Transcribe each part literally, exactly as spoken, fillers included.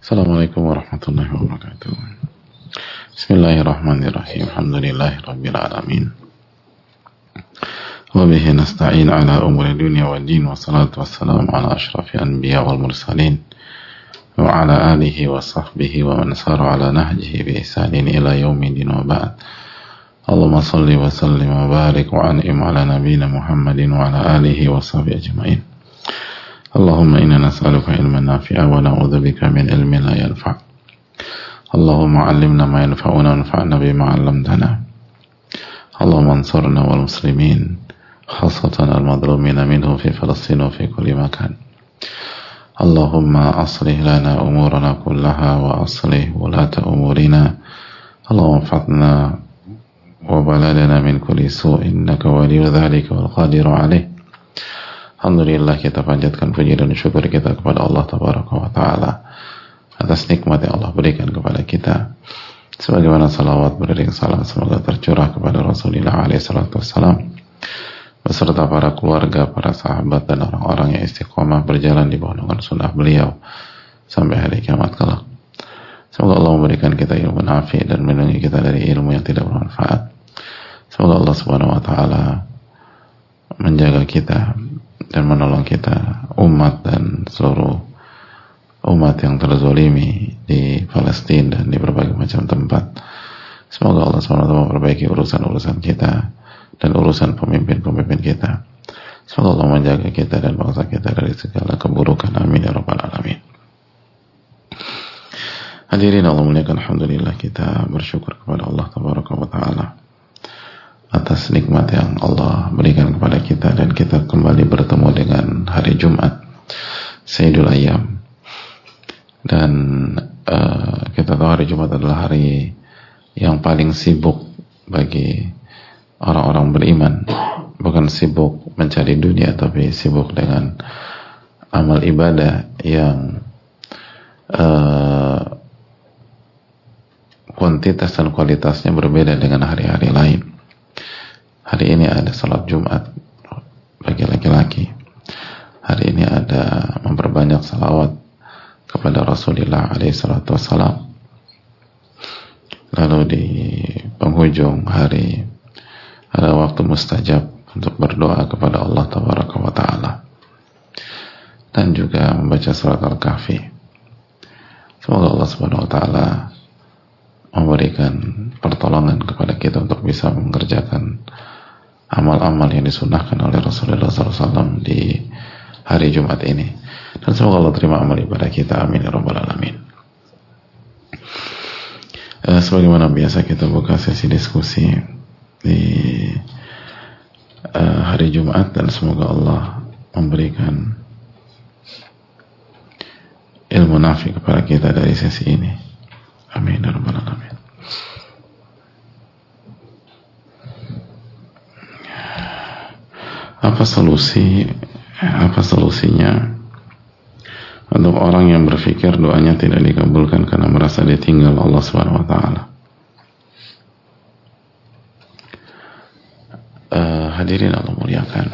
Assalamualaikum warahmatullahi wabarakatuh. Bismillahirrahmanirrahim. Alhamdulillahi rabbil alamin. Wa bihi nasta'in ala umuri dunya wad din, wassalatu wassalamu ala asyrafil anbiya wal mursalin wa ala alihi wa sahbihi wa man sara ala nahjihi bi ihsanin ila yaumiddin wa ba'd. Allahumma salli wa sallim wa barik wa an'im ala nabiyyina Muhammadin wa ala alihi wa sahbihi ajma'in. Allahumma inna nas'aluka ilman nafi'a wa na'udzubika min ilmin la yanfa'. Allahumma 'allimna ma yanfa'una wanfa'na bima 'allamtana. Allahumma ansurna wal muslimin, khassatan al-madlumina minhum fi Falastin wa fi kulli makan. Allahumma aslih lana umurana kullaha wa aslih wulata umurina. Allahumma anfa'na wa baladana min kulli su'in, innaka waliyyu dzalika wal qadiru 'alaih. Alhamdulillah, kita panjatkan puji dan syukur kita kepada Allah Tabaraka wa Ta'ala atas nikmat yang Allah berikan kepada kita. Sebagaimana salawat beriring salam semoga tercurah kepada Rasulullah alaihi salatu wassalam beserta para keluarga, para sahabat dan orang-orang yang istiqomah berjalan di bawah naungan sunnah beliau sampai hari kiamat kelak. Semoga Allah memberikan kita ilmu nafi dan melindungi kita dari ilmu yang tidak bermanfaat. Semoga Allah Subhanahu wa Ta'ala menjaga kita dan menolong kita, umat dan seluruh umat yang terzolimi di Palestina dan di berbagai macam tempat. Semoga Allah subhanahu wa taala memperbaiki urusan-urusan kita dan urusan pemimpin-pemimpin kita. Semoga Allah menjaga kita dan bangsa kita dari segala keburukan. Amin ya rabbal alamin. Hadirin Allah muliakan, alhamdulillah kita bersyukur kepada Allah tabaraka wa taala atas nikmat yang Allah berikan kepada kita dan kita kembali bertemu dengan hari Jumat Sayyidul Ayyam. Dan uh, kita tahu hari Jumat adalah hari yang paling sibuk bagi orang-orang beriman. Bukan sibuk mencari dunia, tapi sibuk dengan amal ibadah yang uh, kuantitas dan kualitasnya berbeda dengan hari-hari lain. Hari ini ada salat Jumat bagi laki-laki. Hari ini ada memperbanyak salawat kepada Rasulullah alaihi salatu wassalam. Lalu di penghujung hari ada waktu mustajab untuk berdoa kepada Allah Tabaraka wa Ta'ala dan juga membaca surat Al-Kahfi. Semoga Allah Subhanahu wa Ta'ala memberikan pertolongan kepada kita untuk bisa mengerjakan amal-amal yang disunahkan oleh Rasulullah shallallahu alaihi wasallam di hari Jumat ini, dan semoga Allah terima amal ibadah kita. Amin ya rabbal alamin. Eh, sebagaimana biasa kita buka sesi diskusi di eh, hari Jumat, dan semoga Allah memberikan ilmu nafi kepada kita dari sesi ini. Amin ya rabbal alamin. Apa solusi apa solusinya untuk orang yang berpikir doanya tidak dikabulkan karena merasa ditinggal Allah Subhanahu wa taala? Uh, hadirin Allah muliakan.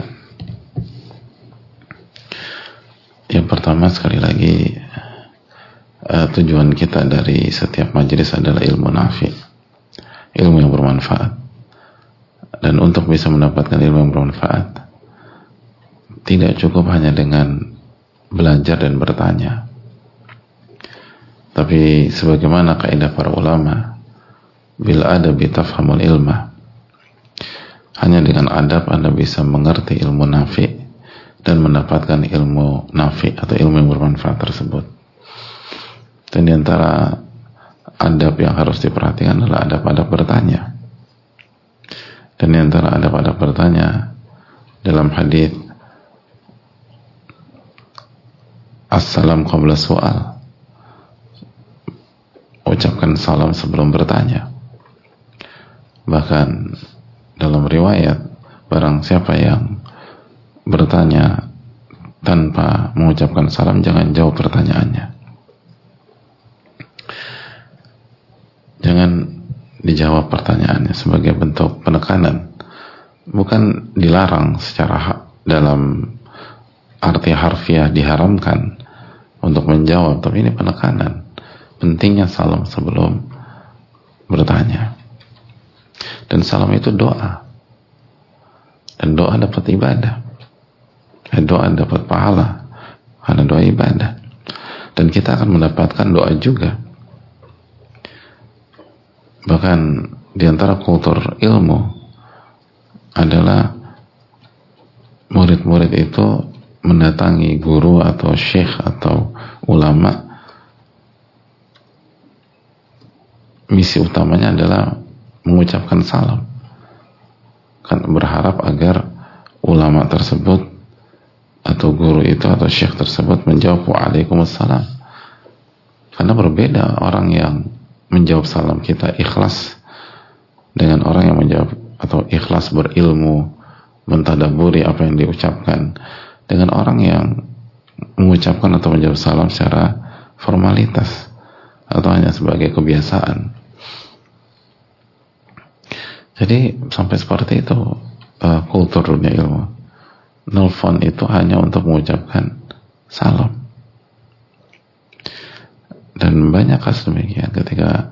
Yang pertama, sekali lagi, uh, tujuan kita dari setiap majelis adalah ilmu nafi, ilmu yang bermanfaat. Dan untuk bisa mendapatkan ilmu yang bermanfaat, tidak cukup hanya dengan belajar dan bertanya, tapi sebagaimana kaidah para ulama, bil adabi tafhamul ilma. Hanya dengan adab Anda bisa mengerti ilmu nafi dan mendapatkan ilmu nafi atau ilmu yang bermanfaat tersebut. Dan di antara adab yang harus diperhatikan adalah adab-adab bertanya. Dan di antara adab-adab bertanya dalam hadis Assalam qabla su'al, ucapkan salam sebelum bertanya. Bahkan dalam riwayat, barang siapa yang bertanya tanpa mengucapkan salam, jangan jawab pertanyaannya. Jangan dijawab pertanyaannya sebagai bentuk penekanan. Bukan dilarang secara dalam arti harfiah diharamkan untuk menjawab, tapi ini penekanan. pentingnya salam sebelum bertanya. Dan salam itu doa, dan doa dapat ibadah, dan doa dapat pahala karena doa ibadah, dan kita akan mendapatkan doa juga. Bahkan di antara kultur ilmu adalah murid-murid itu mendatangi guru atau syekh atau ulama, misi utamanya adalah mengucapkan salam, kan berharap agar ulama tersebut atau guru itu atau syekh tersebut menjawab waalaikumsalam. Karena berbeda orang yang menjawab salam kita ikhlas dengan orang yang menjawab atau ikhlas berilmu, mentadaburi apa yang diucapkan, dengan orang yang mengucapkan atau menjawab salam secara formalitas atau hanya sebagai kebiasaan. Jadi sampai seperti itu uh, kultur dunia ilmu. Nelfon itu hanya untuk mengucapkan salam. Dan banyak kasus demikian ketika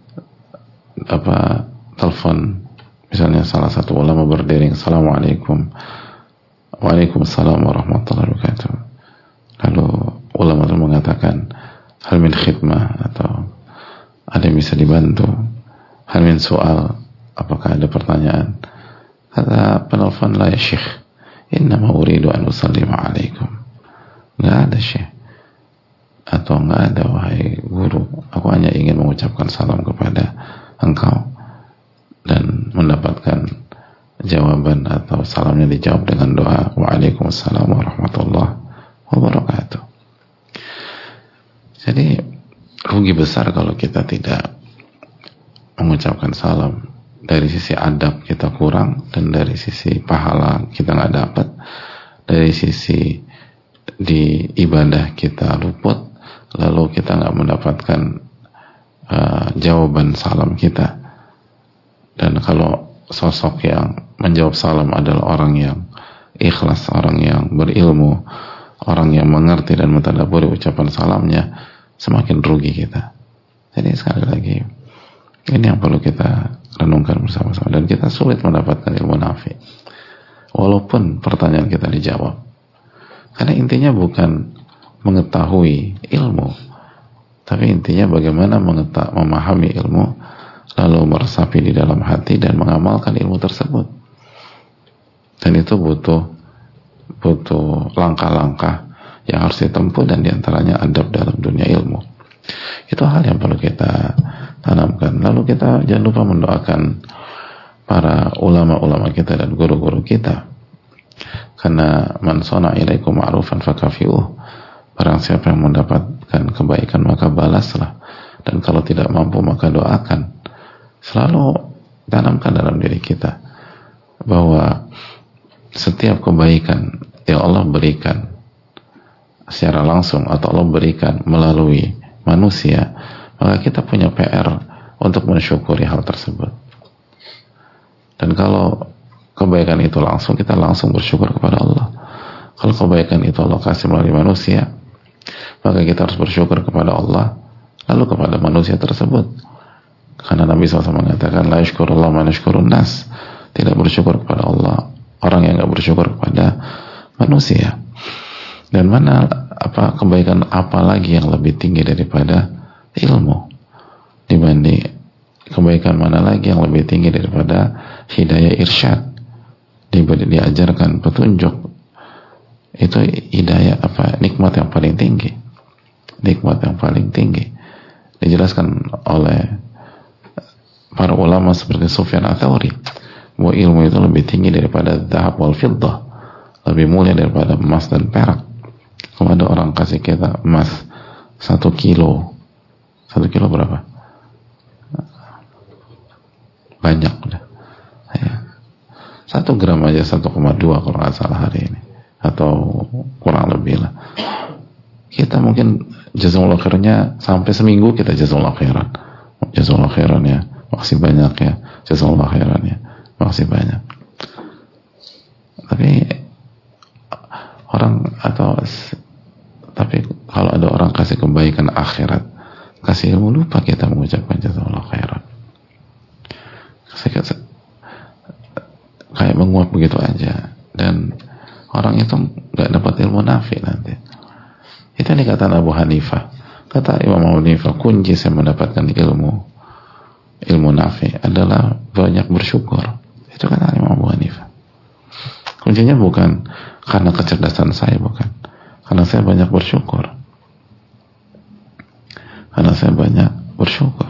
apa telepon, misalnya salah satu ulama berdering, Assalamualaikum, Waalaikumsalam warahmatullahi wabarakatuh. Lalu ulama itu mengatakan, hal min khidmah, atau ada yang bisa dibantu, hal min soal, apakah ada pertanyaan. Kata penelpon, la ya syekh, innama uridu an usallima alaikum. Nggak ada syekh, atau nggak ada wahai guru, aku hanya ingin mengucapkan salam kepada engkau dan mendapatkan jawaban atau salamnya dijawab dengan doa waalaikumsalam warahmatullahi wabarakatuh. Jadi rugi besar kalau kita tidak mengucapkan salam. Dari sisi adab kita kurang, dan dari sisi pahala kita nggak dapat, dari sisi di ibadah kita luput, lalu kita nggak mendapatkan uh, jawaban salam kita. Dan kalau sosok yang menjawab salam adalah orang yang ikhlas, orang yang berilmu, orang yang mengerti dan mentadaburi ucapan salamnya, semakin rugi kita. Jadi sekali lagi, ini yang perlu kita renungkan bersama-sama, dan kita sulit mendapatkan ilmu nafi walaupun pertanyaan kita dijawab, karena intinya bukan mengetahui ilmu, tapi intinya bagaimana mengeta- memahami ilmu, lalu meresapi di dalam hati dan mengamalkan ilmu tersebut. Dan itu butuh butuh langkah-langkah yang harus ditempuh, dan diantaranya adab dalam dunia ilmu. Itu hal yang perlu kita tanamkan. Lalu kita jangan lupa mendoakan para ulama-ulama kita dan guru-guru kita, karena man sona ilaikum ma'rufan fakafi'uh, barang siapa yang mendapatkan kebaikan maka balaslah, dan kalau tidak mampu maka doakan. Selalu tanamkan dalam diri kita bahwa setiap kebaikan yang Allah berikan secara langsung atau Allah berikan melalui manusia, maka kita punya P R untuk mensyukuri hal tersebut. Dan kalau kebaikan itu langsung, kita langsung bersyukur kepada Allah. Kalau kebaikan itu Allah kasih melalui manusia, maka kita harus bersyukur kepada Allah, lalu kepada manusia tersebut. Karena Nabi shallallahu alaihi wasallam mengatakan, la yashkurullah man yashkurun nas, tidak bersyukur kepada Allah orang yang tidak bersyukur kepada manusia. Dan mana apa kebaikan apa lagi yang lebih tinggi daripada ilmu, dibanding kebaikan mana lagi yang lebih tinggi daripada hidayah irsyad, diajarkan petunjuk. Itu hidayah apa, nikmat yang paling tinggi, nikmat yang paling tinggi. Dijelaskan oleh para ulama seperti Sufyan Ats-Tsauri bahwa ilmu itu lebih tinggi daripada dhahab wal fiddah, lebih mulia daripada emas dan perak. Kalau ada orang kasih kita emas satu kilo, satu kilo berapa? Banyak udah. Ya. Satu gram aja satu koma dua kalau nggak salah hari ini, atau kurang lebih lah. Kita mungkin jazakallahu khairannya sampai seminggu kita jazakallahu khairan, jazakallahu khairan ya, makasih banyak ya, jazakallahu khairan ya, makasih banyak. Tapi orang atau tapi kalau ada orang kasih kebaikan akhirat, kasih ilmu, lupa kita mengucapkan jazakallahu khairan. Kayak menguap begitu aja, dan orang itu nggak dapat ilmu nafi nanti. Itu yang dikatakan Abu Hanifah. Kata Imam Abu Hanifah, kunci saya mendapatkan ilmu ilmu nafi adalah banyak bersyukur. Itu kata Imam Abu Hanifah. Kuncinya bukan karena kecerdasan saya, bukan, karena saya banyak bersyukur. Karena saya banyak bersyukur.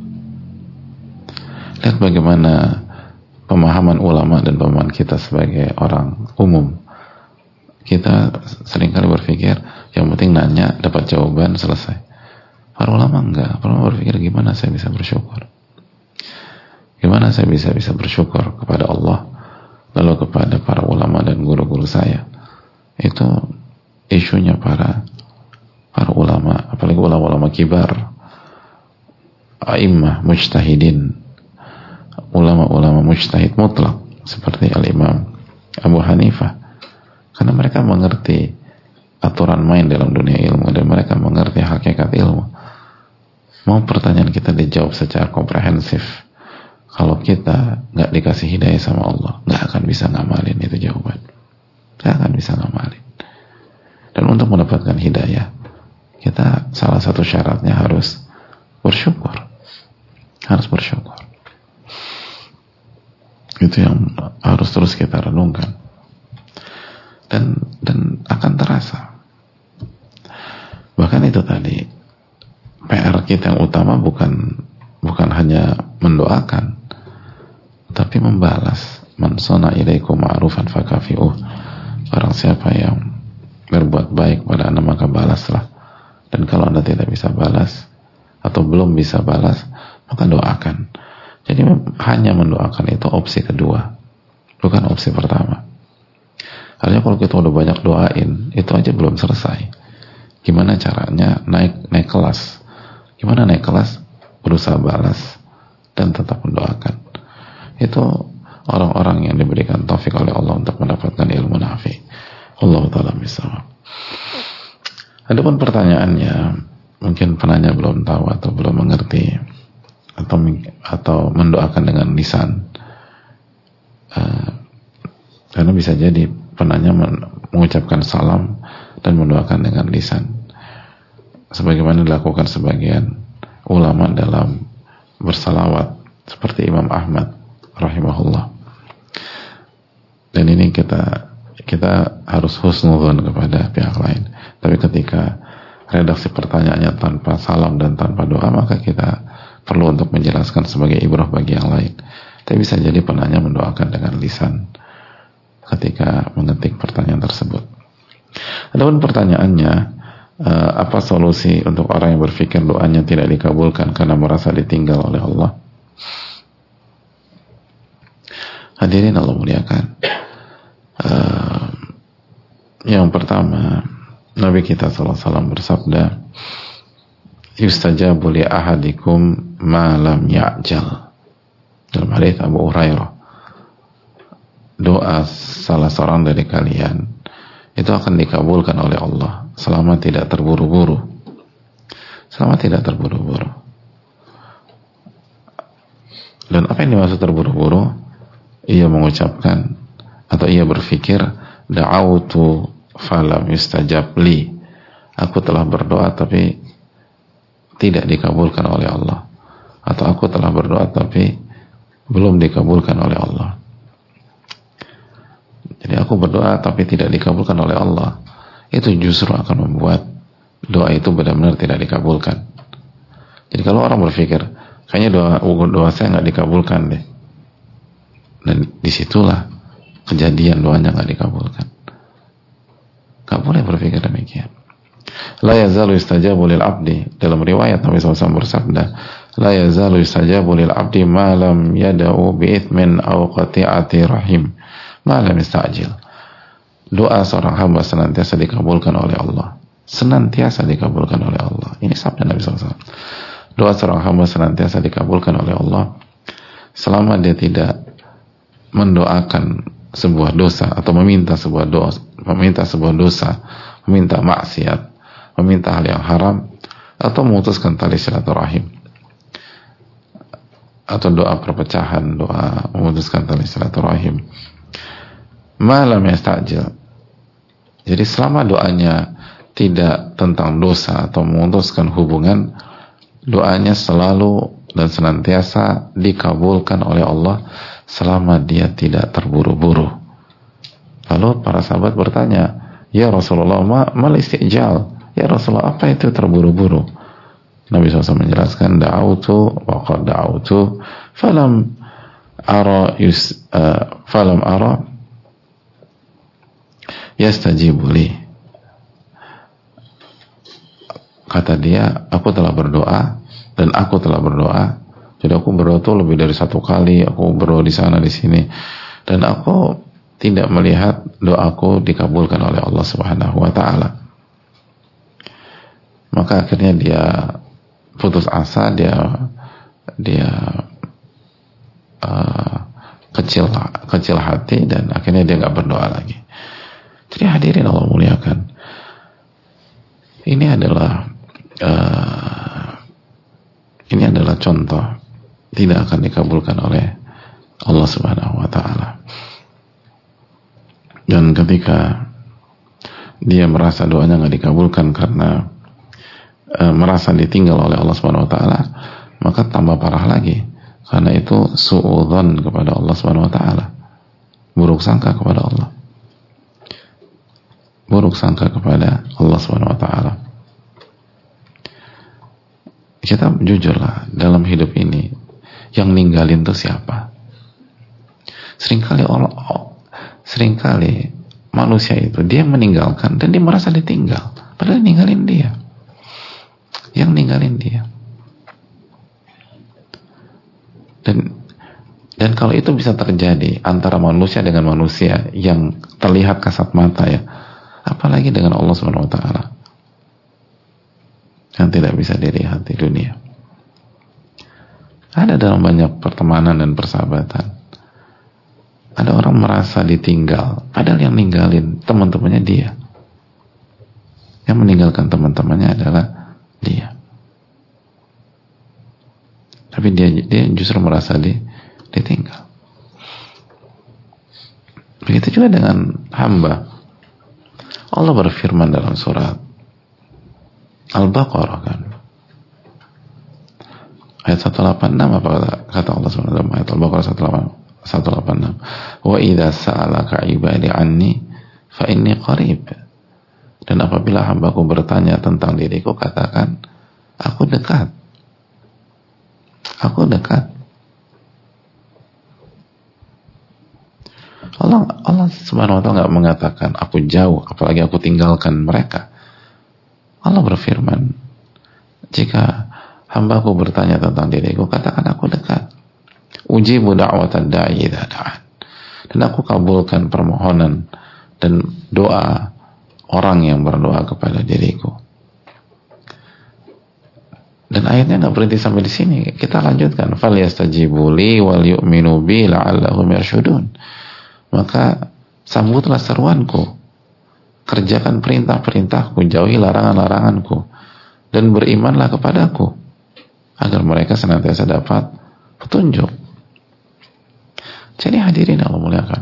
Lihat bagaimana pemahaman ulama dan pemahaman kita sebagai orang umum. Kita seringkali berpikir yang penting nanya, dapat jawaban, selesai. Para ulama enggak. Para ulama berpikir gimana saya bisa bersyukur, gimana saya bisa bisa bersyukur kepada Allah, lalu kepada para ulama dan guru-guru saya. Itu isunya para para ulama, apalagi ulama-ulama kibar, a'immah mujtahidin, ulama-ulama mujtahid mutlak seperti Al-Imam Abu Hanifah, karena mereka mengerti aturan main dalam dunia ilmu dan mereka mengerti hakikat ilmu. Mau pertanyaan kita dijawab secara komprehensif, kalau kita nggak dikasih hidayah sama Allah, nggak akan bisa ngamalin itu jawaban, nggak akan bisa ngamalin. Dan untuk mendapatkan hidayah, kita salah satu syaratnya harus bersyukur, harus bersyukur. Itu yang harus terus kita renungkan, dan dan akan terasa. Bahkan itu tadi, P R kita yang utama bukan bukan hanya mendoakan, tapi membalas. Man sana ilaikum ma'rufan fakafi'uh. Barang siapa yang berbuat baik pada Anda, maka balaslah. Dan kalau Anda tidak bisa balas atau belum bisa balas, maka doakan. Jadi hanya mendoakan itu opsi kedua, bukan opsi pertama. Artinya kalau kita udah banyak doain, itu aja belum selesai. Gimana caranya naik naik kelas? Gimana naik kelas? Berusaha balas dan tetap mendoakan. Itu orang-orang yang diberikan taufik oleh Allah untuk mendapatkan ilmu nafi. Allah Ta'ala misal. Adapun pertanyaannya, mungkin penanya belum tahu atau belum mengerti, atau atau mendoakan dengan lisan. Uh, karena bisa jadi penanya mengucapkan salam dan mendoakan dengan lisan, sebagaimana dilakukan sebagian ulama dalam bersalawat seperti Imam Ahmad rahimahullah. Dan ini kita kita harus husnuzon kepada pihak lain. Tapi ketika redaksi pertanyaannya tanpa salam dan tanpa doa, maka kita perlu untuk menjelaskan sebagai ibrah bagi yang lain. Tapi bisa jadi penanya mendoakan dengan lisan ketika mengetik pertanyaan tersebut. Adapun pertanyaannya, uh, apa solusi untuk orang yang berpikir doanya tidak dikabulkan karena merasa ditinggal oleh Allah? Hadirin Allah muliakan. Uh, yang pertama, Nabi kita sallallahu alaihi wasallam bersabda, yustajabu li ahadikum ma lam ya'jal. Dalam hadits Abu Hurairah, doa salah seorang dari kalian itu akan dikabulkan oleh Allah selama tidak terburu-buru. Selama tidak terburu-buru. Dan apa yang dimaksud terburu-buru? Ia mengucapkan atau ia berpikir, da'autu falam yustajab li. Aku telah berdoa tapi tidak dikabulkan oleh Allah. Atau aku telah berdoa tapi belum dikabulkan oleh Allah. Jadi aku berdoa tapi tidak dikabulkan oleh Allah, itu justru akan membuat doa itu benar-benar tidak dikabulkan. Jadi kalau orang berpikir, kayaknya doa doa saya nggak dikabulkan deh, dan disitulah kejadian doanya nggak dikabulkan. Gak boleh berpikir demikian. La yazalu yustajabu lil abdi. Dalam riwayat Nabi shallallahu alaihi wasallam bersabda, la yazalu yustajabu lil abdi ma lam yada'u bi ithmin aw qati'ati rahim ma lam yasta'jil. Doa seorang hamba senantiasa dikabulkan oleh Allah. Senantiasa dikabulkan oleh Allah. Ini sabda Nabi shallallahu alaihi wasallam. Doa seorang hamba senantiasa dikabulkan oleh Allah selama dia tidak mendoakan sebuah dosa atau meminta sebuah dosa, meminta sebuah dosa, meminta maksiat, meminta hal yang haram, atau memutuskan tali silaturahim, atau doa perpecahan, doa memutuskan tali silaturahim. Malam yastajil. Jadi selama doanya tidak tentang dosa atau memutuskan hubungan, doanya selalu dan senantiasa dikabulkan oleh Allah selama dia tidak terburu-buru. Lalu para sahabat bertanya, ya Rasulullah, ma mal istijal? Ya Rasulullah, apa itu terburu-buru? Nabi shallallahu alaihi wasallam menjelaskan, da'autu wa qad da'autu falam ara yus, uh, falam ara yastajibu li. Kata dia, aku telah berdoa dan aku telah berdoa. Jadi aku berdoa itu lebih dari satu kali, aku berdoa di sana di sini, dan aku tidak melihat doaku dikabulkan oleh Allah Subhanahu wa taala. Maka akhirnya dia putus asa, dia dia uh, kecil kecil hati, dan akhirnya dia nggak berdoa lagi. Jadi hadirin Allah muliakan, ini adalah uh, ini adalah contoh tidak akan dikabulkan oleh Allah Subhanahu wa taala. Dan ketika dia merasa doanya nggak dikabulkan karena e, merasa ditinggal oleh Allah Subhanahu wa taala, maka tambah parah lagi, karena itu suudzon kepada Allah Subhanahu wa taala, buruk sangka kepada Allah, buruk sangka kepada Allah Subhanahu wa taala. Kita jujurlah, dalam hidup ini yang ninggalin itu siapa? Seringkali Allah, seringkali manusia itu dia meninggalkan dan dia merasa ditinggal, padahal ninggalin dia, yang ninggalin dia. Dan dan kalau itu bisa terjadi antara manusia dengan manusia yang terlihat kasat mata, ya, apalagi dengan Allah Subhanahu wa taala yang tidak bisa dilihat di dunia. Ada dalam banyak pertemanan dan persahabatan, ada orang merasa ditinggal, padahal yang ninggalin teman-temannya dia. Yang meninggalkan teman-temannya adalah dia. Tapi dia dia justru merasa di, ditinggal. Begitu juga dengan hamba. Allah berfirman dalam surat Al-Baqarah, kan, ayat seratus delapan puluh enam, apa kata Allah subhanahu wa taala, ayat Al-Baqarah seratus delapan puluh enam, wa idza sa'alaka ibadi anni fa inni qarib. Dan apabila hambaku bertanya tentang diriku, katakan aku dekat, aku dekat. Allah Allah subhanahu wa taala nggak mengatakan aku jauh, apalagi aku tinggalkan mereka. Allah berfirman, jika hambaku bertanya tentang diriku, katakan aku dekat. Ujibu da'watad da'i idza da'an. Dan aku kabulkan permohonan dan doa orang yang berdoa kepada diriku. Dan ayatnya nggak berhenti sampai di sini. Kita lanjutkan, falyastajibu li wal yu'minu bi la'allahum yarshudun. Maka sambutlah seruanku, kerjakan perintah-perintahku, jauhi larangan-laranganku, dan berimanlah kepadaku agar mereka senantiasa dapat petunjuk. Jadi hadirin Allah muliakan,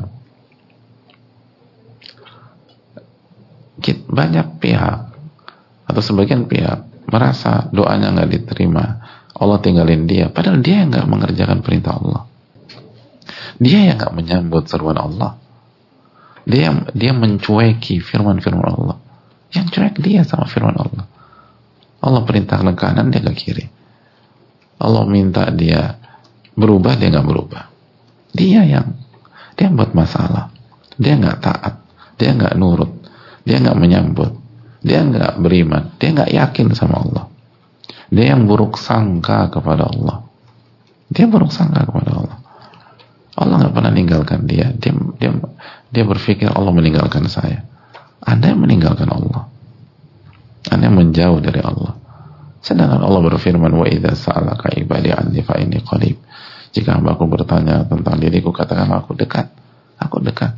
banyak pihak atau sebagian pihak merasa doanya nggak diterima, Allah tinggalin dia, padahal dia yang nggak mengerjakan perintah Allah, dia yang nggak menyambut seruan Allah, dia dia mencueki firman-firman Allah, yang cuek dia sama firman Allah. Allah perintahkan ke kanan, dia ke kiri. Allah minta dia berubah, dia nggak berubah. Dia yang dia yang buat masalah, dia nggak taat, dia nggak nurut, dia nggak menyambut, dia nggak beriman, dia nggak yakin sama Allah, dia yang buruk sangka kepada Allah, dia buruk sangka kepada Allah. Allah nggak pernah meninggalkan dia. Dia dia dia berpikir Allah meninggalkan saya. Anda yang meninggalkan Allah, Anda yang menjauh dari Allah. Sedangkan Allah berfirman, wa idza sa'alaka ibadi anni fa inni qarib. Jika hambaku bertanya tentang diriku, katakan aku dekat, aku dekat.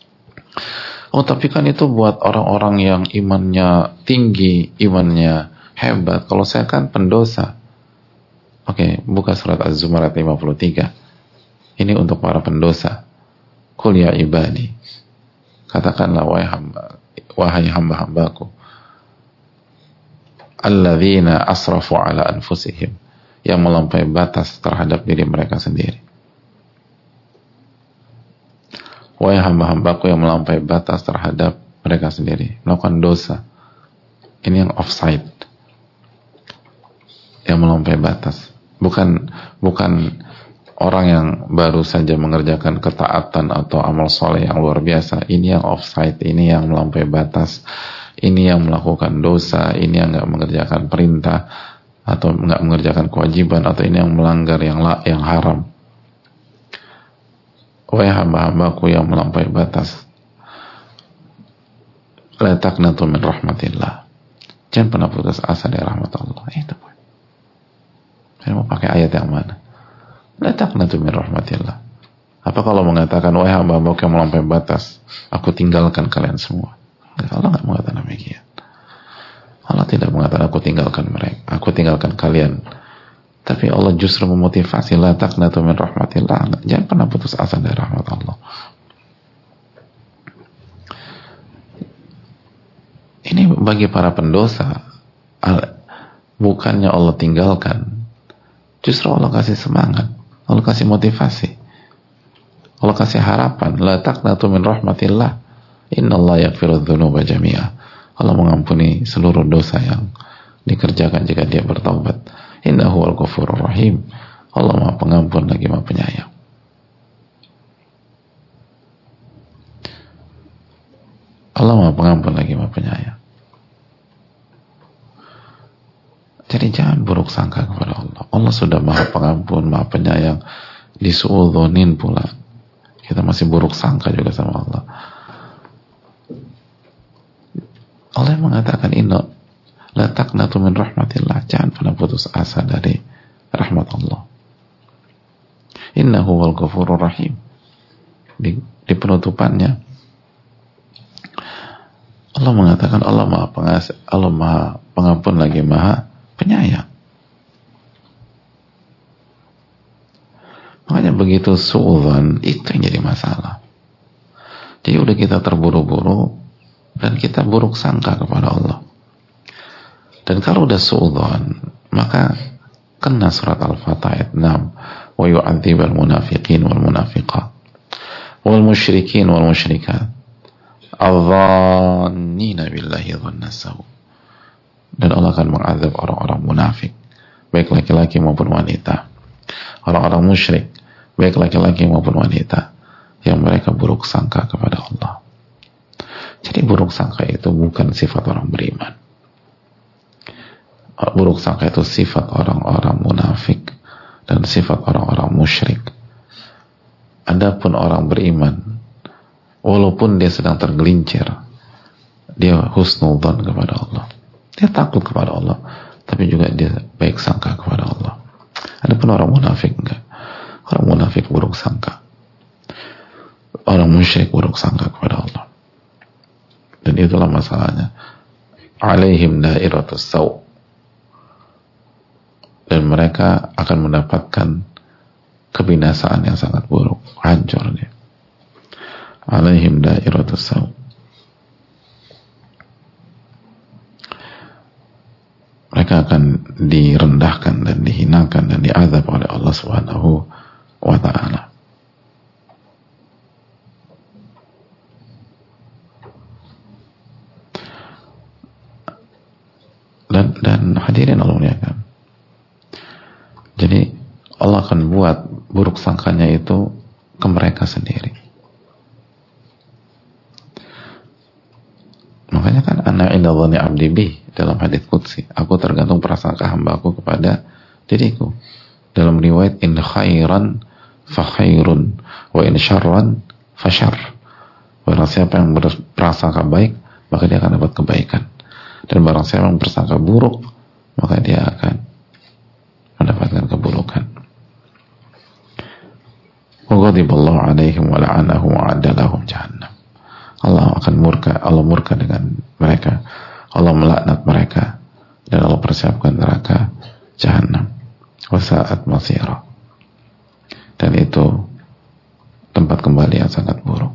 Oh, tapi kan itu buat orang-orang yang imannya tinggi, imannya hebat. Kalau saya kan pendosa. Oke, buka surat Az-Zumar lima puluh tiga. Ini untuk para pendosa. Qul ya ibadi, katakanlah wahai hamba, wahai hamba-hambaku, alladzina asrafu ala anfusihim, yang melampaui batas terhadap diri mereka sendiri. Wahai hamba-hambaku yang melampaui batas terhadap mereka sendiri, melakukan dosa. Ini yang offside, yang melampaui batas. Bukan bukan orang yang baru saja mengerjakan ketaatan atau amal soleh yang luar biasa. Ini yang offside, ini yang melampaui batas, ini yang melakukan dosa, ini yang nggak mengerjakan perintah atau nggak mengerjakan kewajiban, atau ini yang melanggar yang yang haram. Wahai hamba-hambaku yang melampaui batas, la taqnatu min rahmatillah, jangan pernah putus asa dari rahmat Allah. Itu pun. Saya mau pakai ayat yang mana? La taqnatu min rahmatillah. Apa kalau mengatakan wahai hamba-hambaku yang melampaui batas, aku tinggalkan kalian semua? Allah nggak mengatakan demikian. Allah tidak mengatakan aku tinggalkan mereka, aku tinggalkan kalian. Tapi Allah justru memotivasi, la taqnatu min rahmatillah, jangan pernah putus asa dari rahmat Allah. Ini bagi para pendosa, bukannya Allah tinggalkan, justru Allah kasih semangat, Allah kasih motivasi, Allah kasih harapan. La taqnatu min rahmatillah, innallaha yaghfiru dzunuba jami'a. Allah mengampuni seluruh dosa yang dikerjakan jika dia bertaubat. Innahu al-ghafurur rahim. Allah Maha Pengampun lagi Maha Penyayang. Allah Maha Pengampun lagi Maha Penyayang. Jadi jangan buruk sangka kepada Allah. Allah sudah Maha Pengampun, Maha Penyayang. Disuudzonin pula. Kita masih buruk sangka juga sama Allah. Allah mengatakan, inna la taqnatu min rahmatillah, jangan pernah putus asa dari rahmat Allah. Innahu wal ghafurur rahim. Di, di penutupannya Allah mengatakan Allah Maha Pengasih, Allah Maha Pengampun lagi Maha Penyayang. Makanya begitu suudzon, itu yang jadi masalah. Jadi udah kita terburu-buru dan kita buruk sangka kepada Allah. Dan kalau udah suudzon, maka kena surat Al-Fatah ayat enam, wa yu'adzibal munafiqin wal munafiqat wal musyrikin wal musyrikat adh-dhannina billahi dhanna saw. Dan Allah akan mengazab orang-orang munafik, baik laki-laki maupun wanita, orang-orang musyrik, baik laki-laki maupun wanita, yang mereka buruk sangka kepada Allah. Jadi buruk sangka itu bukan sifat orang beriman. Buruk sangka itu sifat orang-orang munafik dan sifat orang-orang musyrik. Adapun orang beriman, walaupun dia sedang tergelincir, dia husnudzon kepada Allah, dia takut kepada Allah, tapi juga dia baik sangka kepada Allah. Adapun orang munafik enggak. Orang munafik buruk sangka, orang musyrik buruk sangka kepada Allah. Dan itulah masalahnya. Alaihim dairatus saw. Dan mereka akan mendapatkan kebinasaan yang sangat buruk, hancur dia. Alaihim dairatus saw. Mereka akan direndahkan dan dihinakan dan diazab oleh Allah Subhanahu wa ta'ala. Dan, dan hadirin Allah muliakan. Jadi Allah akan buat buruk sangkanya itu ke mereka sendiri. Makanya kan ana inda dhanni abdi bi, dalam hadits qudsi, aku tergantung prasangka hambaku kepada diriku. Dalam riwayat, in khairan fa khairun wa in syarran fa syarr. Barang siapa yang berprasangka baik, maka dia akan dapat kebaikan. Dan barang siapa yang bersangka buruk, maka dia akan mendapatkan keburukan. Wa ghadiballahu alaihim wa la'anahum wa 'adda lahum jahannam. Allah akan murka, Allah murka dengan mereka, Allah melaknat mereka, dan Allah persiapkan neraka Jahannam, wasa'at masira, dan itu tempat kembali yang sangat buruk.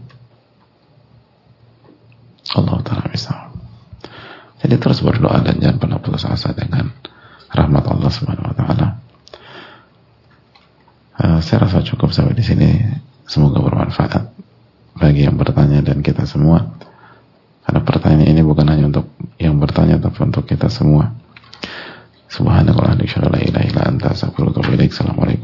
Allah Ta'ala bisa. Jadi terus berdoa dan jangan pernah putus asa dengan rahmat Allah Subhanahu Wa Ta'ala. Uh, saya rasa cukup sampai di sini. Semoga bermanfaat bagi yang bertanya dan kita semua. Karena pertanyaan ini bukan hanya untuk yang bertanya, tapi untuk kita semua. Subhanallah, la ilaha illa anta, astaghfiruka wa atubu ilaik. Assalamualaikum.